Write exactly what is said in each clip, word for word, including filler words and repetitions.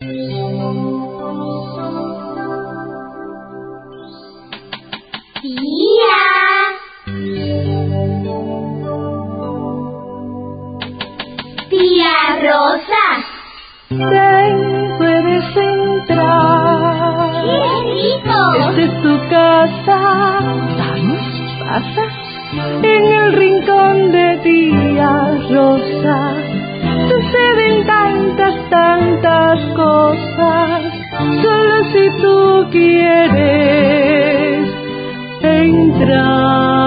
Rosa. Ven, puedes entrar. ¡Qué rico! Esta es tu casa. Vamos, pasa. En el rincón de tía Rosa suceden tantas, tantas cosas. Solo si tú quieres entrar.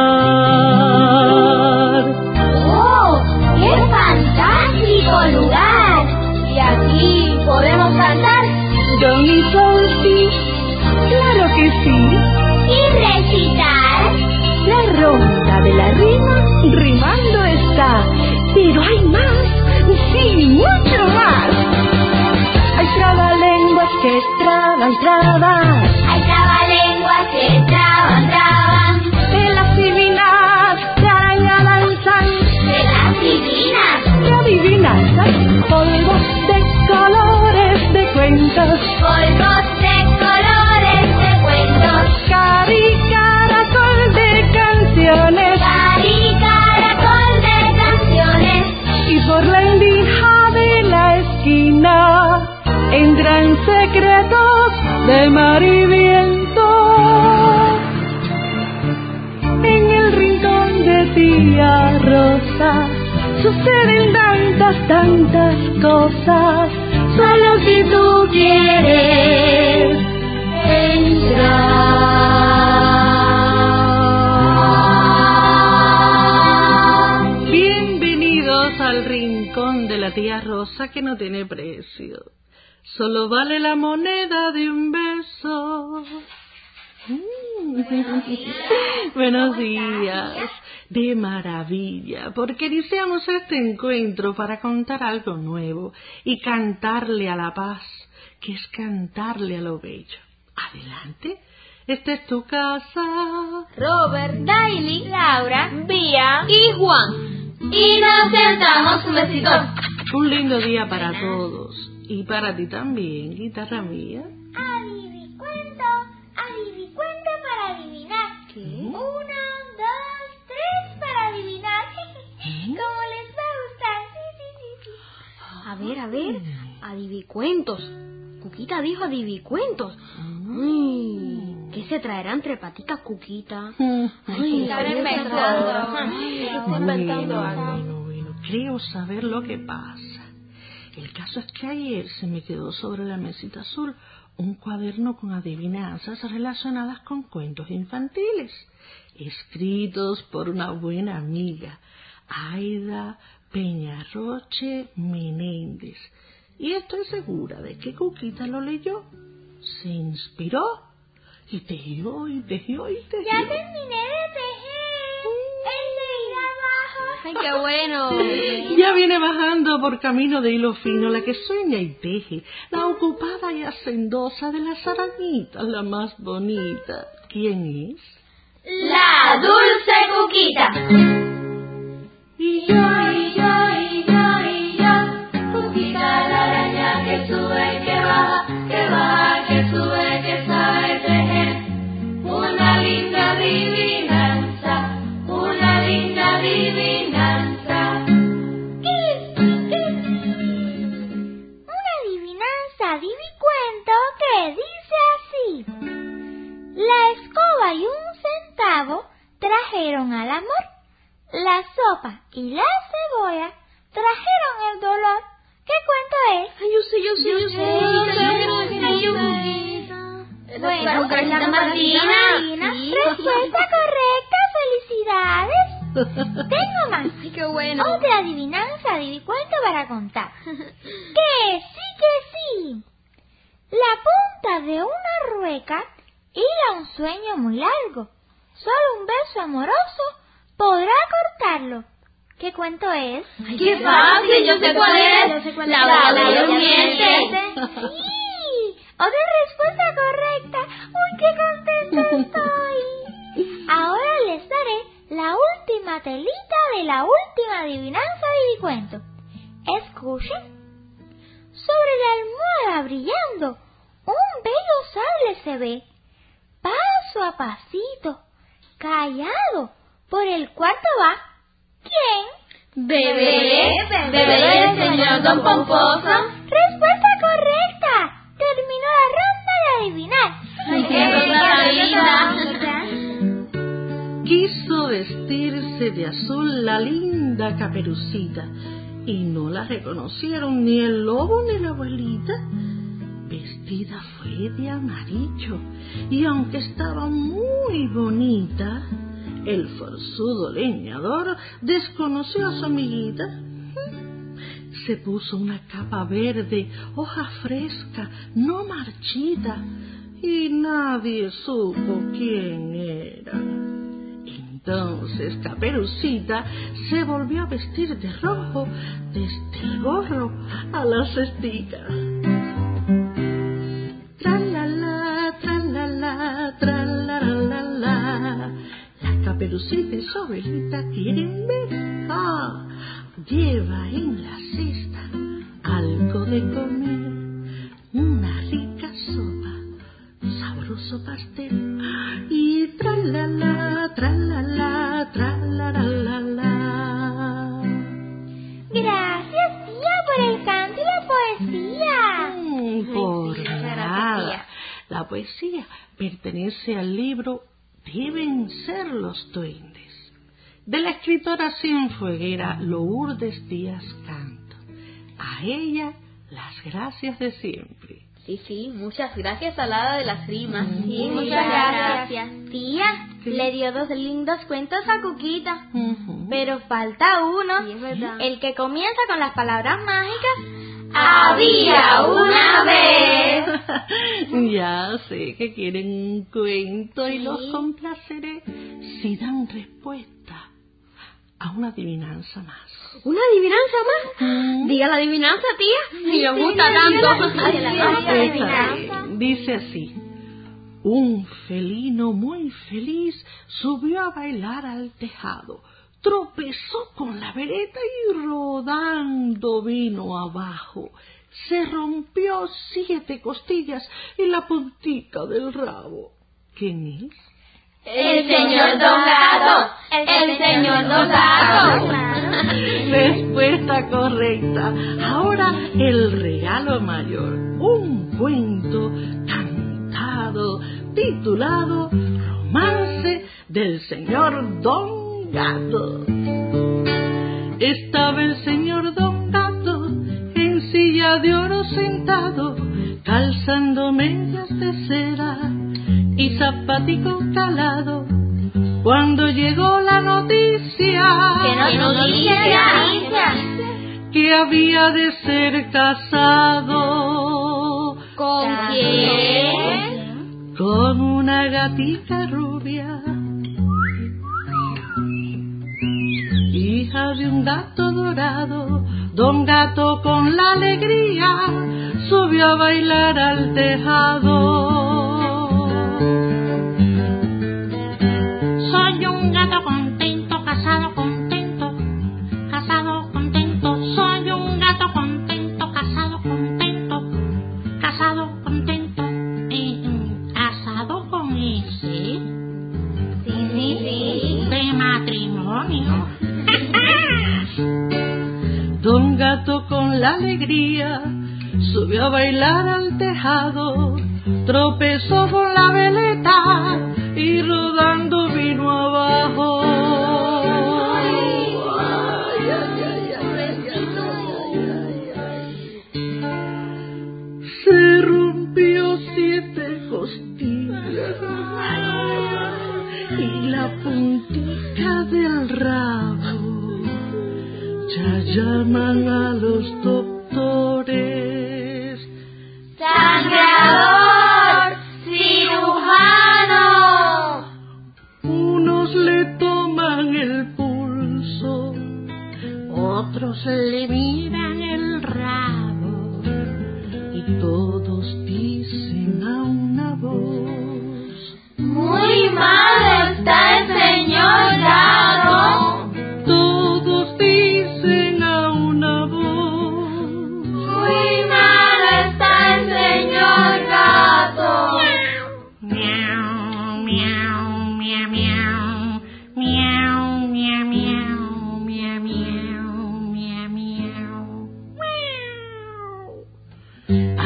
Lugar. Y aquí podemos cantar. Do, mi, sol, sí. Claro que sí. Y recitar. La ronda de la rima rimando está. Pero hay más. Sí, mucho más. Hay trabalenguas que traban, traban. Hay trabalenguas que traban, traban. De las divinas de araña danzan. De las divinas. Adivinanzas, polvos de colores de cuentos, polvos de colores de cuentos, cari caracol de canciones, cari caracol de canciones, y por la endija de la esquina entran secretos de mar y viento. En el rincón de tía Rosa suceden tantas, tantas cosas, solo si tú quieres entrar. Bienvenidos al rincón de la tía Rosa que no tiene precio, solo vale la moneda de un beso. Buenos días, de maravilla, porque iniciamos este encuentro para contar algo nuevo y cantarle a la paz, que es cantarle a lo bello. Adelante, esta es tu casa. Robert, Daily, Laura, Bía y Juan. Y nos sentamos un besito. Un lindo día para todos y para ti también, guitarra mía. Adivicuento, adivicuento para adivinar. ¿Qué? Uno, dos, tres para adivinar. ¿Cómo les va a gustar? Sí, sí, sí, sí. A ver, a ver, adivicuentos. Cuquita dijo adivicuentos. Ay, ¿qué se traerá entre paticas, Cuquita? Ay, Están inventando. Está inventando algo. Bueno, bueno, creo saber lo que pasa. El caso es que ayer se me quedó sobre la mesita azul un cuaderno con adivinanzas relacionadas con cuentos infantiles, escritos por una buena amiga, Aida Peñarroche Menéndez. Y estoy segura de que Cuquita lo leyó, se inspiró y tejió y tejió y tejió. Ya terminé de tejer. Enseguida abajo. Ay, qué bueno. Ya viene bajando por camino de hilo fino la que sueña y teje, la ocupada y hacendosa de las arañitas, la más bonita. ¿Quién es? La dulce Cuquita. Y yo, y yo, y yo, y yo, Cuquita la araña que sube, que baja, que baja, que sube, que sabe tejer. Una linda adivinanza, una linda adivinanza. Una adivinanza, adivicuento que dice así. La escoba y un centavo trajeron al amor. La sopa y la cebolla trajeron el dolor. ¿Qué cuento es? Ay, yo sé, yo sé, yo sé. Yo sé. Bueno, Carita Martina. Sí. Respuesta correcta, felicidades. Tengo más. Ay, qué bueno. Otra adivinanza, adivicuento para contar. Que sí, que sí. La punta de una rueca hila un sueño muy largo. Solo un beso amoroso podrá cortarlo. ¿Qué cuento es? Ay, ¡Qué fácil! Yo sé cuál es. Yo sé cuál La es. Bella Durmiente. Sí, otra respuesta correcta. ¡Uy, qué contenta estoy! Ahora les daré la última telita de la última adivinanza de mi cuento. Escuchen. Sobre la está brillando. Un bello sable se ve, paso a pasito, callado, por el cuarto va. ¿Quién? Bebé, bebé del señor Don Pomposo. Respuesta correcta. Terminó la ronda de adivinar. ¡Ay, qué maravilla! Quiso vestirse de azul la linda Caperucita y no la reconocieron ni el lobo ni la abuelita. Vestida fue de amarillo y aunque estaba muy bonita, el forzudo leñador desconoció a su amiguita. Se puso una capa verde, hoja fresca, no marchita, y nadie supo quién era. Entonces Caperucita se volvió a vestir de rojo, desde el gorro a la cestica. Tra-la-la, tra-la-la, tra-la-la-la-la. La Caperucita y su abuelita quieren ver. ¡Ah! Lleva en la cesta algo de comer, una rica sopa, sabroso pastel y tra-la-la, tra-la-la, tra-la-la-la-la. Gracias, tía, por el canto y la poesía. Mm, por sí, nada. gracias, La poesía pertenece al libro Deben ser los duendes, de la escritora cienfueguera Lourdes Díaz Canto. A ella, las gracias de siempre. Sí, sí, muchas gracias a la hada de las rimas. Sí, muchas muchas gracias. gracias. Tía, Sí. le dio dos lindos cuentos a Cuquita. Ujú. Pero falta uno, Sí, es verdad. el que comienza con las palabras mágicas. Había una vez. Ya sé que quieren un cuento y Sí. los complaceré si dan respuesta a una adivinanza más. ¿Una adivinanza más? Mm. Diga la adivinanza, tía. Si me gusta sí, tanto. sí, sí, Ay, sí, ay, sí, ay, sí. Esta, adivinanza. eh, dice así: un felino muy feliz subió a bailar al tejado, tropezó con la vereta y rodando vino abajo. Se rompió siete costillas y la puntica del rabo. ¿Quién es? El señor Don Gato. El señor Don Gato. Respuesta correcta. Ahora el regalo mayor, un cuento cantado titulado Romance del señor Don Gato. Estaba el señor Don Gato en silla de oro sentado, calzando medias de cera y zapatico calado, cuando llegó la noticia ¿Qué noticia, Alicia? que había de ser casado ¿Con quién? con una gatita rubia, hija de un gato dorado. Don Gato con la alegría subió a bailar al tejado. Soy un gato contento, casado contento, casado contento. Soy un gato contento, casado contento, casado contento. Eh, mm, ¿Casado con ese? Sí, sí, sí. De matrimonio. Don Gato con la alegría subió a bailar al tejado, tropezó con la veleta y rodando vino abajo. Ay, ay, ay, ay, ay, ay, ay. Se rompió siete costillas y la puntica del rabo. Ya llaman a los doctores. ¡Sangrador! ¡Cirujano! Unos le toman el pulso, otros le miran el rabo, y todos dicen a una voz: Muy mal está el señor Gato. todos dicen a una voz. Muy mal está el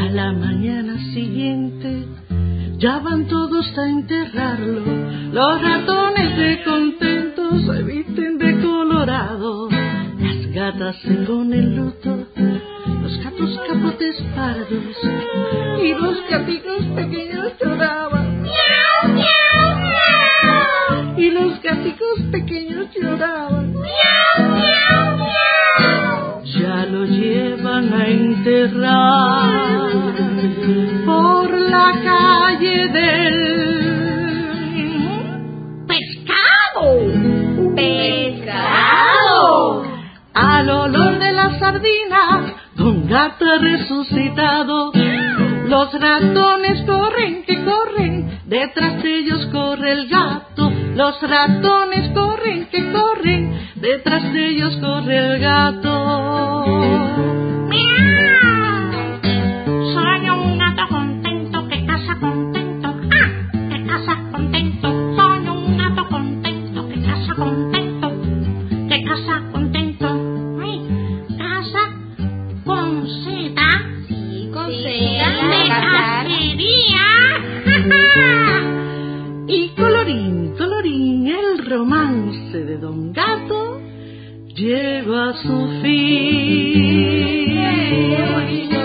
A la mañana siguiente ya van todos a enterrarlo. Los ratones de contentos se visten de colorado. Las gatas se ponen luto, los gatos capotes pardos, y los gatitos pequeños lloraban. ¡Miau, miau, miau! Y los gaticos pequeños lloraban. ¡Miau, miau, miau! Ya lo llevan a enterrar por la calle del pescado. ¡Pescado! Al olor de las sardinas, Don Gato ha resucitado. Los ratones corren, que corren, detrás de ellos corre el gato. Los ratones corren, que corren, detrás de ellos corre el gato. Soy un gato contento que caza contento. ¡Ah! Que caza contento. Soy un gato contento que caza contento. Que caza contento. ¡Ay! Caza con Z. Sí, con Sí, cera. De cacería. Y colorín, colorín, el romance de Don Gato llega a su fin. ¡Qué bonito!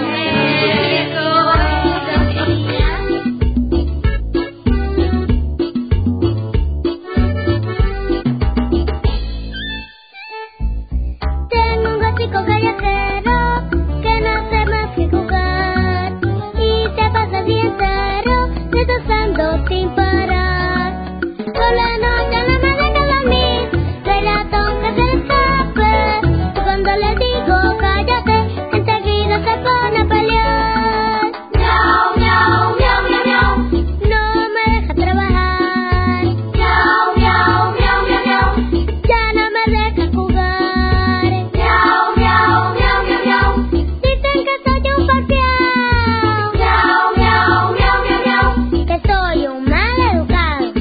Tengo un gatico callejero que no hace más que jugar y se pasa el día entero retosando sin parar. Por la noche no me deja dormir, el ratón que se escape. Y cuando le digo cállate, enseguida se pone a pelear. Miau, miau, miau, miau, miau. No me deja trabajar. Miau, miau, miau, miau, miau. Ya no me deja jugar. Miau, miau, miau, miau, miau. Dicen que soy un porfiado. Miau, miau, miau, miau, miau. Que soy un mal educado.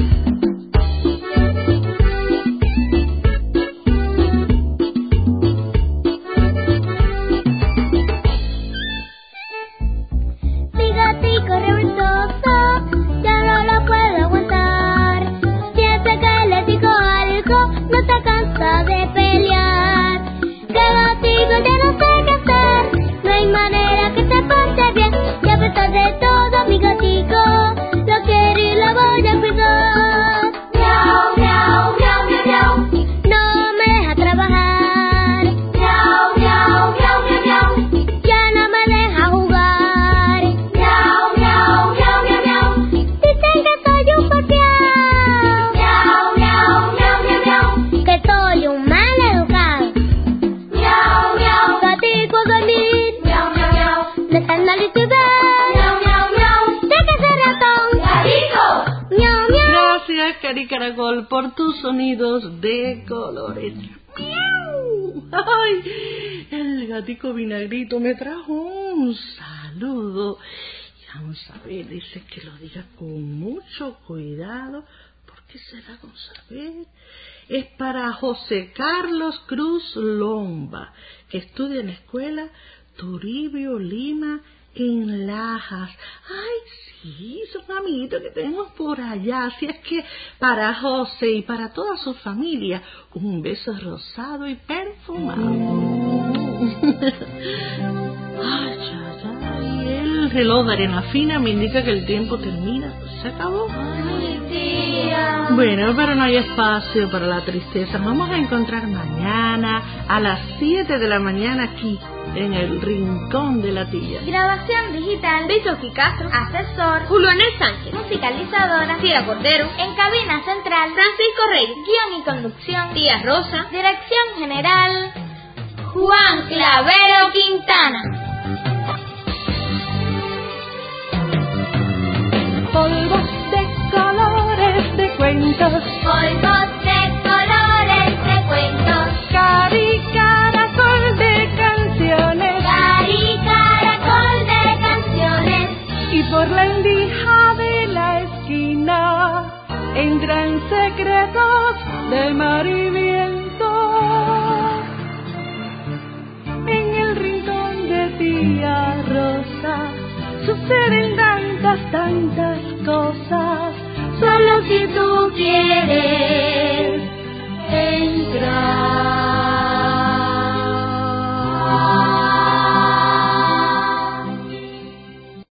Mi gatico revoltoso, ya no lo puedo aguantar. Siempre que le digo algo, no se cansa de pelear. Que gatico, ya no sé qué hacer, no hay manera que se porte bien. Y a pesar de todo, mi gatico, lo quiero y lo voy a cuidar. Miau, miau, miau, miau, miau. No me deja trabajar. Miau, miau, miau, miau, miau. Ya no me deja jugar. Miau, miau, miau, miau, miau. Dicen que soy un porfiado. Miau, miau, miau, miau, miau. Que soy un mal educado. Miau, miau. Gatico a dormir. Miau, miau, miau. No están mal y miau, miau, miau. Déjese ratón. Gatico. Miau, miau. Gracias, Cari Caracol, por tus sonidos de colores. ¡Miau! ¡Ay! El gatico vinagrito me trajo un saludo. Y vamos a ver, dice que lo diga con mucho cuidado. ¿Por qué será? Vamos a ver. Es para José Carlos Cruz Lomba, que estudia en la escuela Toribio Lima en Lajas. Ay, sí, son amiguitos que tenemos por allá. Así es que para José y para toda su familia, un beso rosado y perfumado. Ay, ay, ay, el reloj de arena fina me indica que el tiempo termina. Se acabó. Ay, tía. Bueno, pero no hay espacio para la tristeza. Nos vamos a encontrar mañana a las siete de la mañana aquí en el Rincón de la Tía. Grabación digital. Besoki Castro. Asesor. Julianel Sánchez. Musicalizadora. Cira Cordero. En cabina central. Francisco Reyes. Guión y conducción. Tía Rosa. Dirección general. Juan Clavero Quintana. Polvos de colores de cuentos, Polvos de colores de cuentos. Cari Caracol de canciones, Cari caracol de canciones. y por la endija de la esquina entran secretos de mar y viento. En el rincón de tía Rosa suceden tantas, tantas cosas. Solo si tú quieres.